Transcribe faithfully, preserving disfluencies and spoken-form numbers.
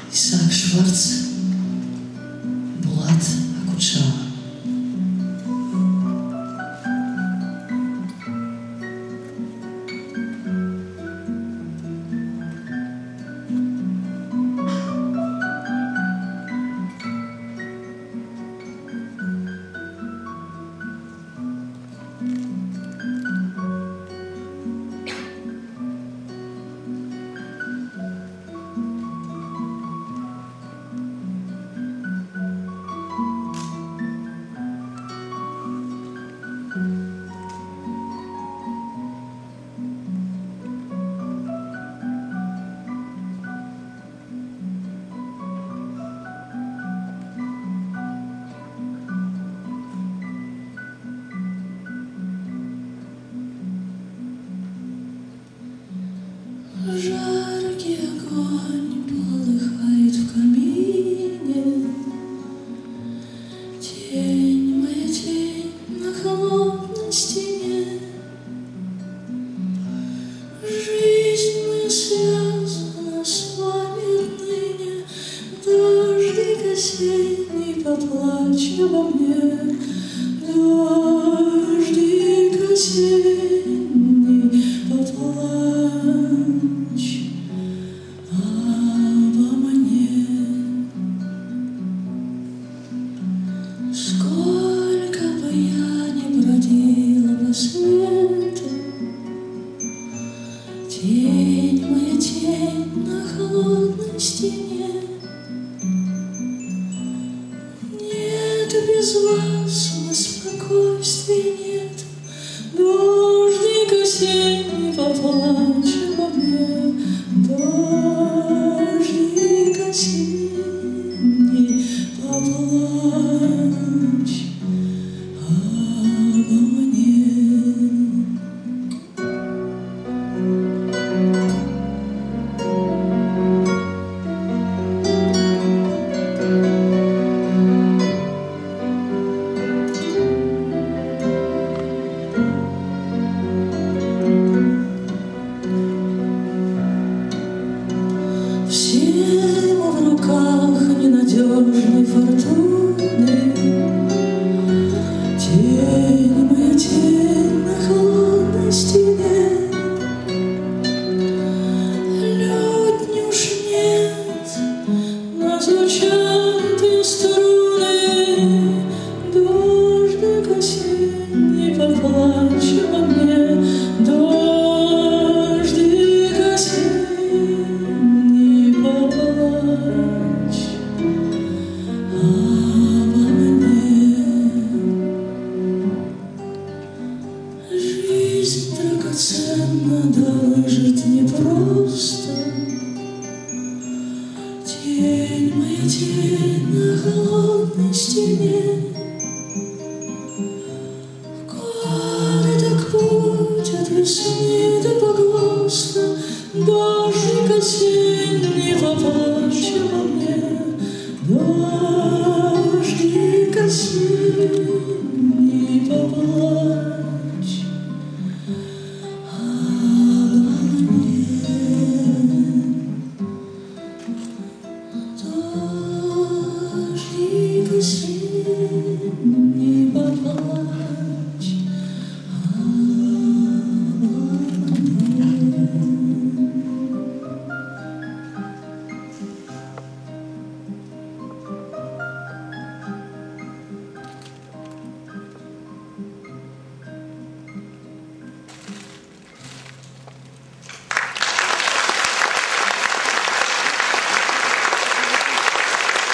Исаак Шварц, Булат Акучава. Жаркий огонь полыхает в камине, тень, моя тень на холодной стене. Жизнь моя связана с вами отныне, дождик осенний поплачь обо мне, дождик осенний поплачь. Сколько бы я ни бродила по свету, тень, моя тень на холодной стене. Нет без вас у нас спокойствия нет, дождик осенний поплачь обо мне, дождик осенний поплачь. Всему в руках ненадежной фортуны, тень, моя тень на холодной стене. Лютни уж нет, но звучат ее струны, дождик осенний поплачь обо мне, дождик осенний поплачь обо мне. Жизнь драгоценна, дожить непросто, тень, моя тень на холодной стене. Короток путь от весны до погоста, дождик осенний